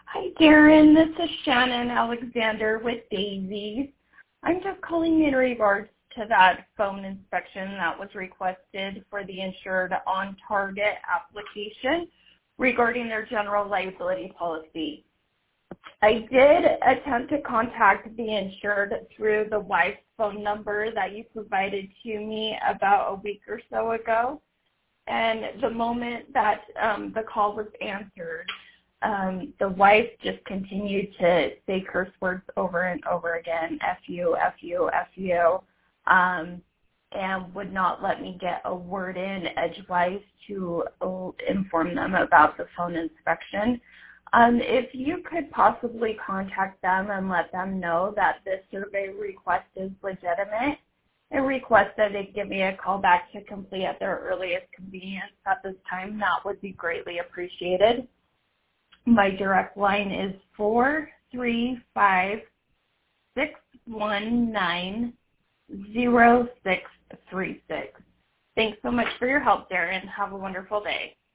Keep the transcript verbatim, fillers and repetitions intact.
Hi, Darren. This is Shannon Alexander with Daisy. I'm just calling in regards to that phone inspection that was requested for the insured on target application regarding their general liability policy. I did attempt to contact the insured through the wife's phone number that you provided to me about a week or so ago. And the moment that um, the call was answered, um, the wife just continued to say curse words over and over again, F you, F you, F you, um, and would not let me get a word in edgewise to uh, inform them about the phone inspection. Um, if you could possibly contact them and let them know that this survey request is legitimate, and request that they give me a call back to complete at their earliest convenience at this time, that would be greatly appreciated. My direct line is four three five, six one nine, zero six three six. Thanks so much for your help, Darren. Have a wonderful day.